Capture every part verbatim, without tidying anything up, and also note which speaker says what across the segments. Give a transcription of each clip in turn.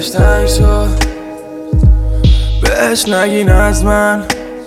Speaker 1: دلش تنگ شد بهش نگین از من،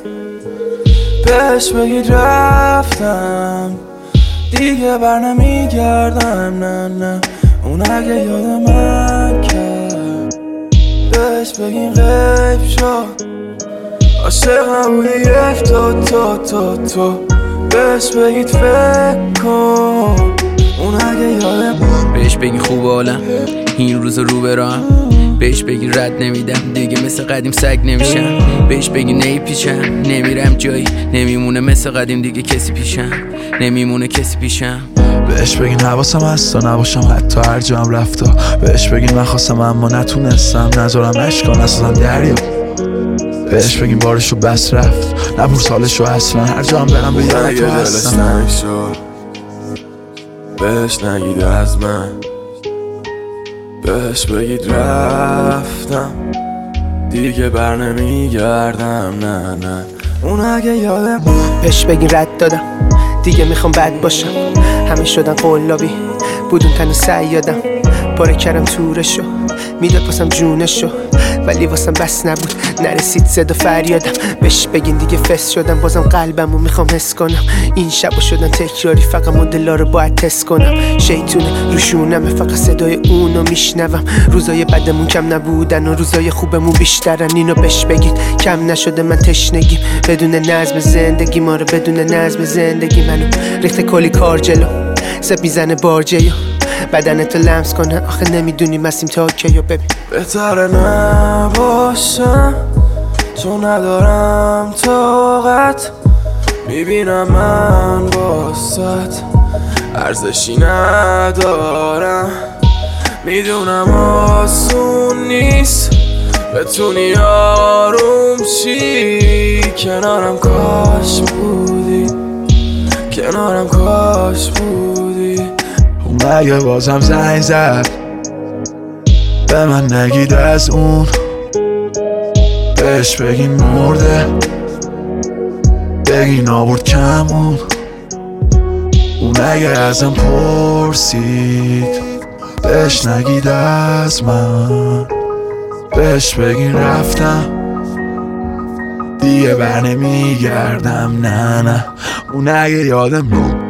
Speaker 1: بهش بگید رفتم دیگه بر نمیگردم. نه نه اون اگه یاد من کرد بهش بگین غیب شد. عاشقم بودی یک تو تو تو تو بهش بگید فکر کن اون اگه یاد من.
Speaker 2: بهش بگین خوب حالم این روز رو برام، بهش بگین رد نمیدم دیگه مثل قدیم سگ نمیشم. بهش بگین نیپیچم نمیرم جایی، نمیمونه مثل قدیم دیگه کسی پیشم، نمیمونه کسی پیشم.
Speaker 3: بهش بگین حواسم هست تا نباشم حتی هر جا هم رفتا. بهش بگین من خواستم اما نتونستم، نذارم اشکا نسازم دریا. بهش بگین بارشو بس رفت نبور سالشو اصلا، هر جا هم برم به یاد تو هستم.
Speaker 1: بهش نگید از من، بهش بگید رفتم دیگه بر نمیگردم. نه نه اون اگه یادم.
Speaker 4: بهش بگین رد دادم دیگه میخوام بد باشم، همه شدن قلابی بودون تن سیادم. پاره کردم تورشو میداد واسم جونشو ولی واسم بس نبود نرسید صدا فریادم. بهش بگین دیگه فس شدم بازم قلبمو میخوام حس کنم. این شبا شدن تکراری فقط مدلا رو باید تست کنم. شیطونه روشونمه فقط صدای اونو میشنوم. روزای بدمون کم نبودن و روزای خوبمون بیشترن. اینو بهش بگید کم نشده من تشنگیم بدون نظم زندگی ما رو، بدون نظم زندگی منو ریخته کلی کار جلو زب میزنه بارجیو بدنتو لمس کنه. آخه نمیدونی مسیم تا کیو. ببین
Speaker 1: بهتره نباشم چون ندارم طاقت، میبینم من واسط ارزشی ندارم. میدونم آسون نیست بتونی آروم چی، کنارم کاش بودی، کنارم کاش بودی.
Speaker 3: اون اگه بازم زنگ زد به من نگید از اون، بهش بگین مرده بگین آورد کمون. اون اگه ازم پرسید بهش نگید از من، بهش بگین رفتم دیگه بر نمیگردم. نه نه اون اگه یادم